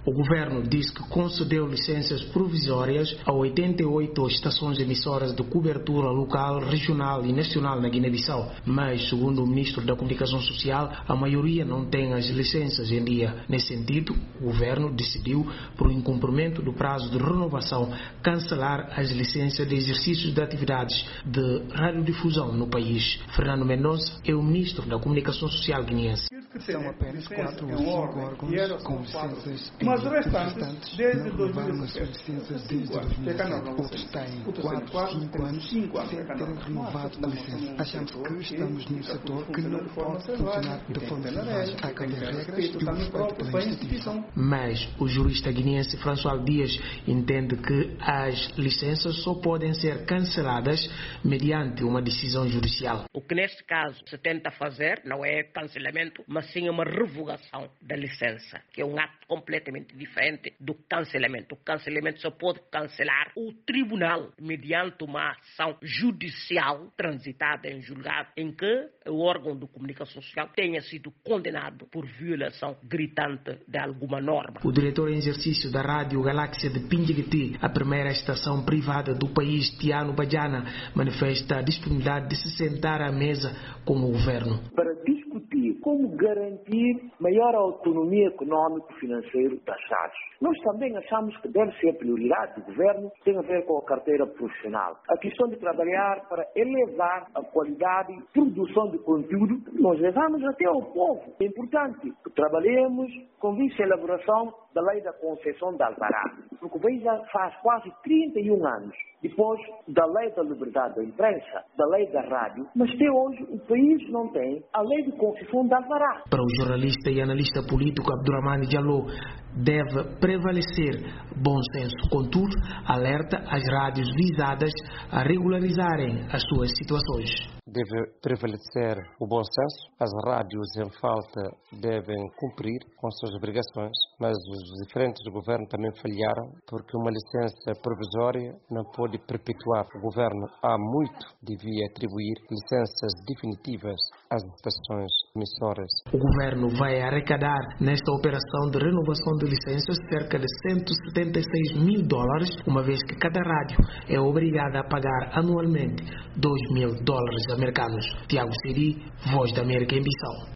O governo diz que concedeu licenças provisórias a 88 estações emissoras de cobertura local, regional e nacional na Guiné-Bissau, mas, segundo o ministro da Comunicação Social, a maioria não tem as licenças em dia. Nesse sentido, o governo decidiu, por incumprimento do prazo de renovação, cancelar as licenças de exercícios de atividades de radiodifusão no país. Fernando Mendonça é o ministro da Comunicação Social guineense. São apenas 4 ou 5 órgãos com licenças em mas dia. os restantes, desde não renovaram as suas licenças desde 2007. Outros têm 4, 5 anos sem terem renovado a licença. Achamos que estamos num setor que não pode funcionar de forma selvagem. Há que haver regras e o respeito pela instituição. Mas o jurista guineense François Dias entende que as licenças só podem ser canceladas mediante uma decisão judicial. O que neste caso se tenta fazer não é cancelamento, mas sim uma revogação da licença, que é um ato completamente diferente do cancelamento. O cancelamento só pode cancelar o tribunal mediante uma ação judicial transitada em julgado em que o órgão de comunicação social tenha sido condenado por violação gritante de alguma norma. O diretor em exercício da Rádio Galáxia de Pinjiguiti, a primeira estação privada do país, Tiano Badiana, manifesta a disponibilidade de se sentar à mesa com o governo. Para discutir como garantir maior autonomia econômico-financeira das rádios. Nós também achamos que deve ser prioridade do governo, tem a ver com a carteira profissional. A questão de trabalhar para elevar a qualidade e produção de conteúdo, nós levamos até ao povo. É importante que trabalhemos com a elaboração da lei da concessão de alvará, porque o país já faz quase 31 anos, depois da lei da liberdade da imprensa, da lei da rádio, mas até hoje o país não tem a lei de concessão de alvará. Para o jornalista e analista político Abdurrahmane Diallo, deve prevalecer bom senso. Contudo, alerta as rádios visadas a regularizarem as suas situações. Deve prevalecer o bom senso. As rádios em falta devem cumprir com suas obrigações, mas os diferentes do governo também falharam, porque uma licença provisória não pode perpetuar. O governo há muito devia atribuir licenças definitivas às estações emissoras. O governo vai arrecadar nesta operação de renovação de licenças cerca de $176 mil, uma vez que cada rádio é obrigada a pagar anualmente $2.000 americanos. Tiago Siri, Voz da América em Bissau.